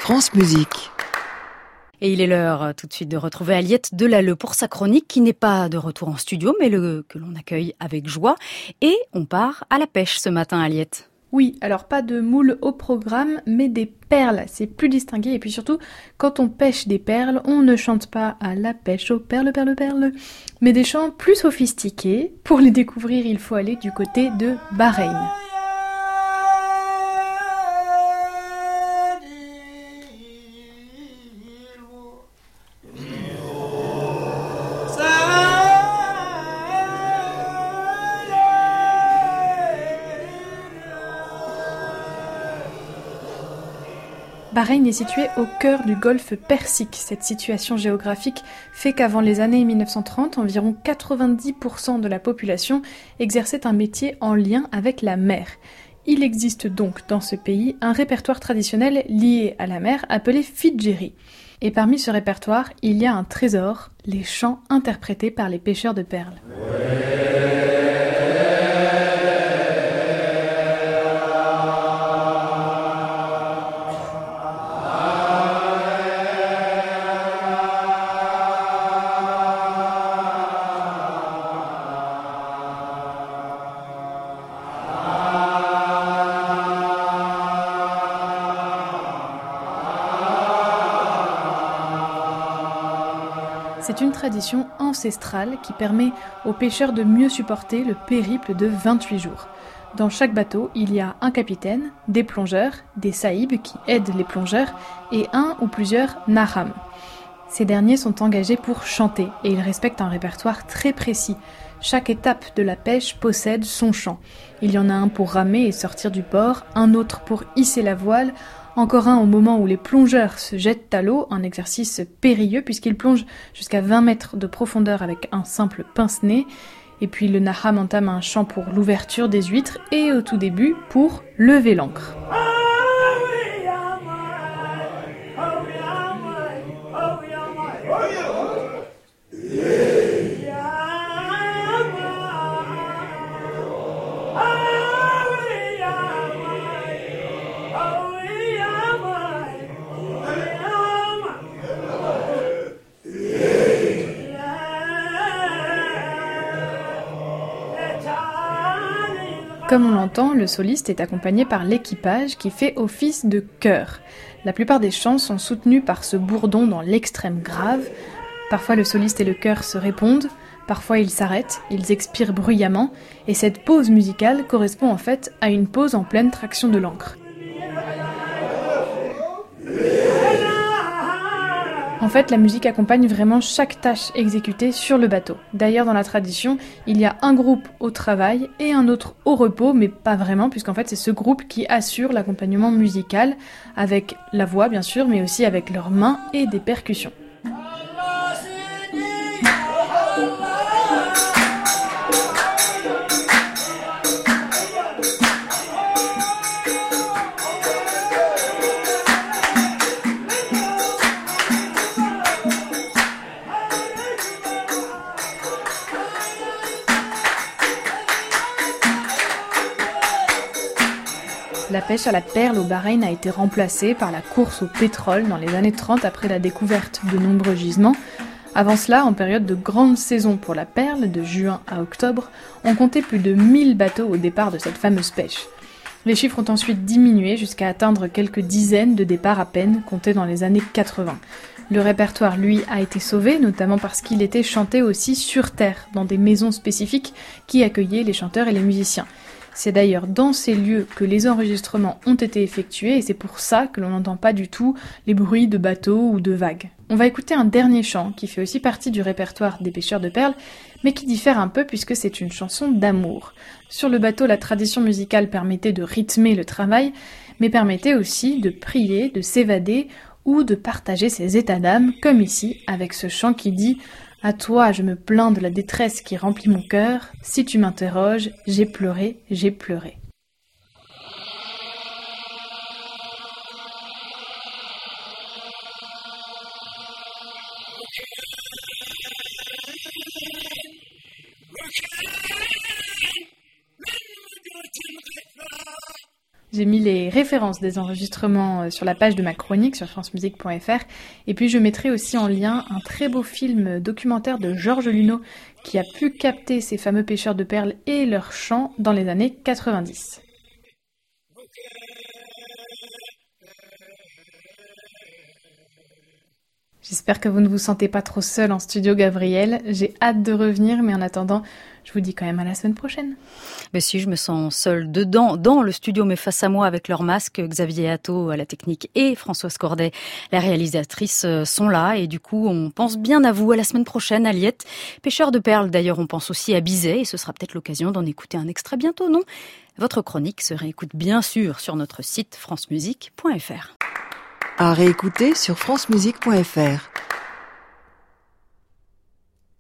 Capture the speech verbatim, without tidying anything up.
France Musique. Et il est l'heure tout de suite de retrouver Aliette Delalleux pour sa chronique qui n'est pas de retour en studio mais le, que l'on accueille avec joie. Et on part à la pêche ce matin, Aliette. Oui, alors pas de moules au programme, mais des perles, c'est plus distingué. Et puis surtout, quand on pêche des perles, on ne chante pas à la pêche aux perles, perles, perles, mais des chants plus sophistiqués. Pour les découvrir, il faut aller du côté de Bahreïn. Bahreïn est situé au cœur du golfe Persique. Cette situation géographique fait qu'avant les années mille neuf cent trente, environ quatre-vingt-dix pour cent de la population exerçait un métier en lien avec la mer. Il existe donc dans ce pays un répertoire traditionnel lié à la mer appelé Fidjeri. Et parmi ce répertoire, il y a un trésor, les chants interprétés par les pêcheurs de perles. C'est une tradition ancestrale qui permet aux pêcheurs de mieux supporter le périple de vingt-huit jours. Dans chaque bateau, il y a un capitaine, des plongeurs, des saïbs qui aident les plongeurs et un ou plusieurs naham. Ces derniers sont engagés pour chanter et ils respectent un répertoire très précis. Chaque étape de la pêche possède son chant. Il y en a un pour ramer et sortir du port, un autre pour hisser la voile, encore un au moment où les plongeurs se jettent à l'eau, un exercice périlleux puisqu'ils plongent jusqu'à vingt mètres de profondeur avec un simple pince-nez. Et puis le naham entame un chant pour l'ouverture des huîtres et au tout début pour lever l'ancre. Comme on l'entend, le soliste est accompagné par l'équipage qui fait office de chœur. La plupart des chants sont soutenus par ce bourdon dans l'extrême grave. Parfois le soliste et le chœur se répondent, parfois ils s'arrêtent, ils expirent bruyamment, et cette pause musicale correspond en fait à une pause en pleine traction de l'ancre. En fait, la musique accompagne vraiment chaque tâche exécutée sur le bateau. D'ailleurs, dans la tradition, il y a un groupe au travail et un autre au repos, mais pas vraiment, puisqu'en fait, c'est ce groupe qui assure l'accompagnement musical, avec la voix, bien sûr, mais aussi avec leurs mains et des percussions. La pêche à la perle au Bahreïn a été remplacée par la course au pétrole dans les années trente après la découverte de nombreux gisements. Avant cela, en période de grande saison pour la perle, de juin à octobre, on comptait plus de mille bateaux au départ de cette fameuse pêche. Les chiffres ont ensuite diminué jusqu'à atteindre quelques dizaines de départs à peine, comptés dans les années quatre-vingts. Le répertoire, lui, a été sauvé, notamment parce qu'il était chanté aussi sur terre, dans des maisons spécifiques qui accueillaient les chanteurs et les musiciens. C'est d'ailleurs dans ces lieux que les enregistrements ont été effectués et c'est pour ça que l'on n'entend pas du tout les bruits de bateaux ou de vagues. On va écouter un dernier chant qui fait aussi partie du répertoire des pêcheurs de perles, mais qui diffère un peu puisque c'est une chanson d'amour. Sur le bateau, la tradition musicale permettait de rythmer le travail, mais permettait aussi de prier, de s'évader ou de partager ses états d'âme, comme ici, avec ce chant qui dit « À toi, je me plains de la détresse qui remplit mon cœur. Si tu m'interroges, j'ai pleuré, j'ai pleuré. » J'ai mis les références des enregistrements sur la page de ma chronique sur francemusique point f r. Et puis je mettrai aussi en lien un très beau film documentaire de Georges Luneau qui a pu capter ces fameux pêcheurs de perles et leurs chants dans les années quatre-vingt-dix. J'espère que vous ne vous sentez pas trop seul en studio, Gabriel. J'ai hâte de revenir, mais en attendant, je vous dis quand même à la semaine prochaine. Mais si, je me sens seule dedans, dans le studio, mais face à moi avec leurs masques, Xavier Atto à la technique et Françoise Corday, la réalisatrice, sont là. Et du coup, on pense bien à vous à la semaine prochaine, Aliette. Pêcheur de perles, d'ailleurs, on pense aussi à Bizet, et ce sera peut-être l'occasion d'en écouter un extrait bientôt, non ? Votre chronique se réécoute bien sûr sur notre site francemusique point f r. À réécouter sur francemusique point f r.